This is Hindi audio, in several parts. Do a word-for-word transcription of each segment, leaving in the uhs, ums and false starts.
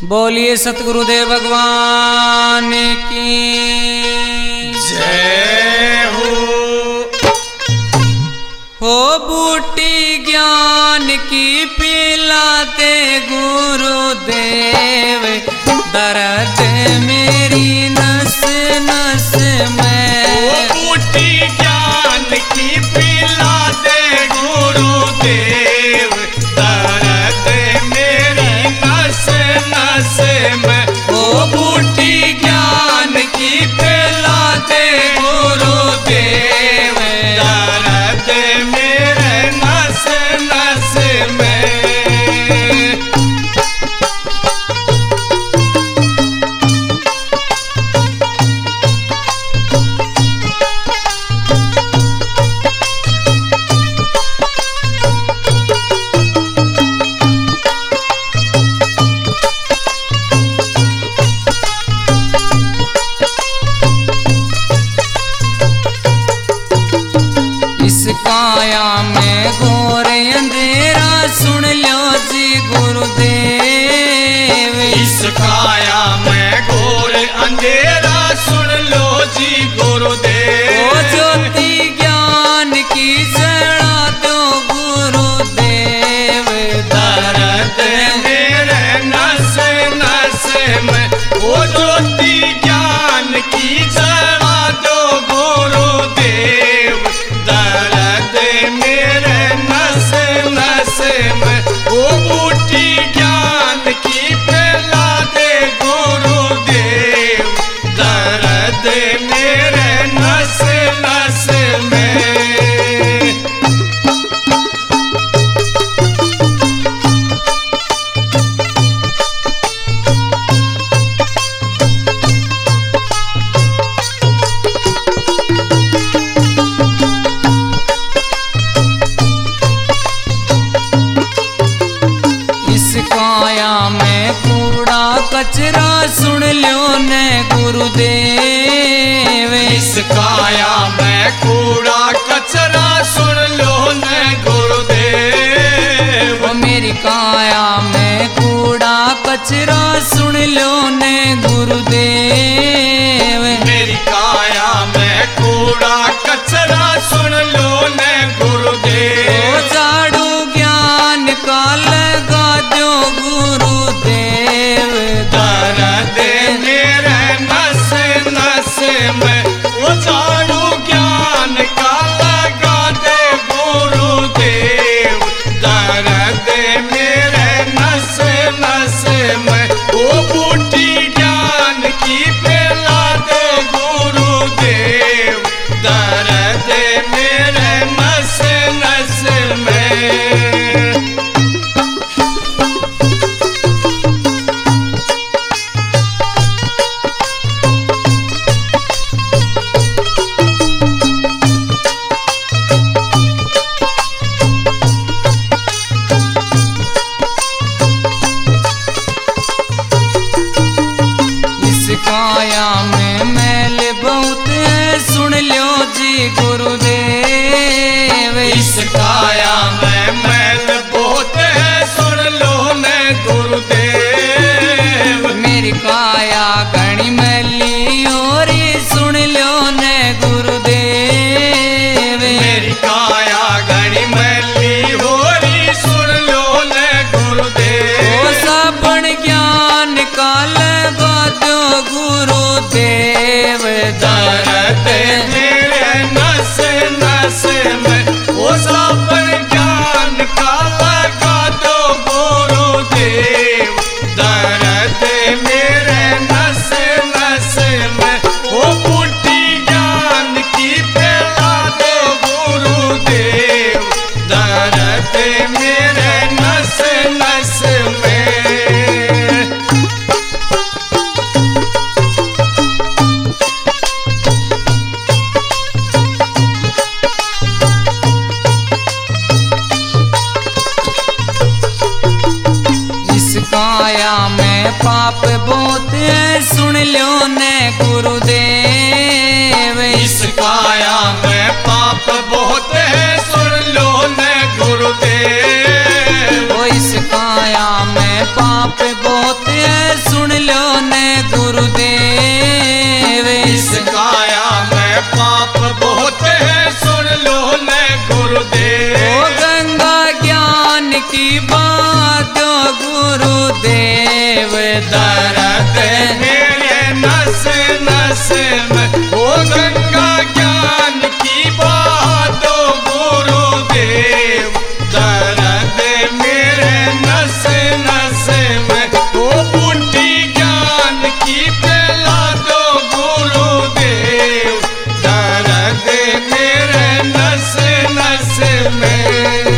बोलिए सतगुरुदेव भगवान की जय हो। हो बूटी ज्ञान की पिलाते गुरुदेव, दर्द मेरी नस नस में। हो बूटी ज्ञान की पिलाते गुरुदेव, दर्द मेरी नस नस में। हो बूटी ज्ञान की पिलाते गुरुदेव, दर्द मेरे नस नस में। इस काया में घोर अंधेरा, सुन लो जी गुरुदेव। इस काया में घोर अंधेरा, सुन लो जी गुरुदेव। ओ ज्योति ज्ञान की जड़ा दो गुरुदेव, दर्द मेरे नस नस में। ओ ज्योति ज्ञान की जड़ा दो गुरुदेव, दर्द मेरे नस नस में। ओ बूटी ज्ञान की पिला दे गुरुदेव, दर्द मेरे नस नस में। इस काया में कूड़ा कचरा, सुन लो ने गुरुदेव। इस काया में कूड़ा कचरा, सुन लो न गुरुदेव। ओ मेरी काया में कूड़ा कचरा, सुन लो ने गुरुदेव। मेरी काया में कूड़ा कचरा, सुन लो न ओ गुरुदेव। झाड़ू ज्ञान का लगा दो गुरुदेव, दर्द मेरे नस नस में। वो झाड़ू ज्ञान का लगा दे गुरुदेव, दर्द मेरे नस नस में। वो बूटी ज्ञान की पिला दे गुरुदेव, दर्द मेरे नस नस में। इस काया में मैल बहुत है, सुन लो जी गुरुदेव। इस काया में मैल बहुत है, सुन लो न गुरुदेव। मेरी काया घनी मैली और सुन लो ने गुरुदेव। मेरी काया घनी मैली होरी, सुन लो न ओ गुरुदेव। साबण ज्ञान का लगा दो गुरुदेव, दर्द मेरे नस नस में। वो साबण ज्ञान का लगा दो गुरुदेव, दर्द मेरे नस नस में। वो बूटी ज्ञान की पिला दो गुरुदेव, दर्द मेरे नस नस में। इस काया में पाप बहुत है, सुन लो ने गुरुदेव। इस काया में पाप बहुत है, सुन लो न गुरुदेव। ओ इस काया में पाप बहुत है, है सुन लो ने गुरुदेव। इस काया में पाप बहुत है सुन लो ने गुरुदेव। ओ गंगा ज्ञान की बात गुरुदेव, दर्द मेरे नस नस में ओ गंगा ज्ञान की बात गुरुदेव। दर्द मेरे नस नस में ओ बूटी ज्ञान की पिला दो गुरुदेव। दर्द मेरे नस नस में।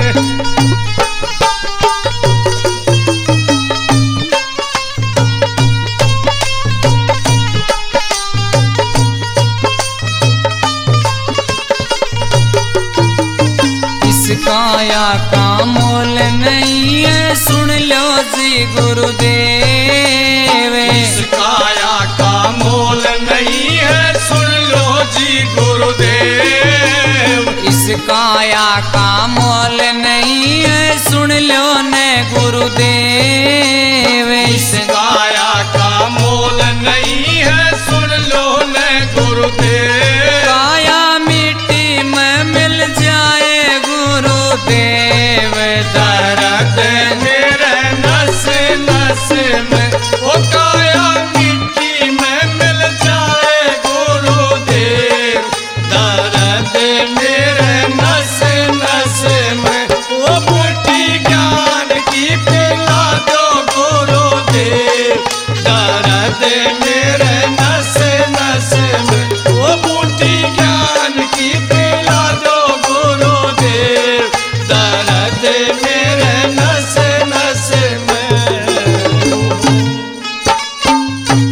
काया का मोल नहीं है सुन लो जी गुरुदेव। इस काया का मोल नहीं है सुन लो जी गुरुदेव। इस काया का मोल नहीं है सुन लो ने गुरुदेव। इस काया